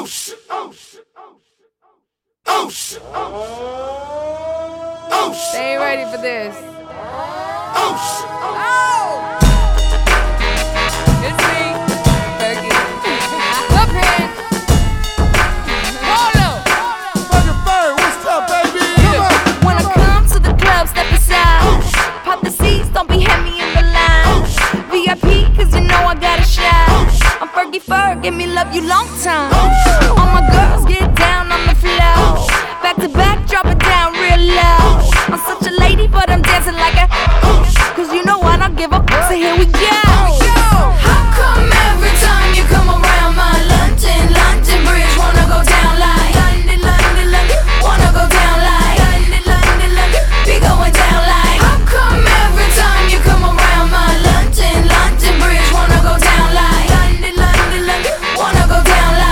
shit, oh shit, oh shit, oh shit. They ain't ready for this. Oh shit, Oh! It's me, Fergie. Up here. Hold up. Fucking Ferg, what's up, baby? Come on. When I come to the club, step aside. Pop the seats, don't be heavy in the line. VIP, cause you know I got a shine. I'm Fergie Ferg, give me love you long time. All my girls get down on the floor. Back to back, drop it down real low. I'm such a lady, but I'm dancing like a. Cause you know I don't give up, so here we go.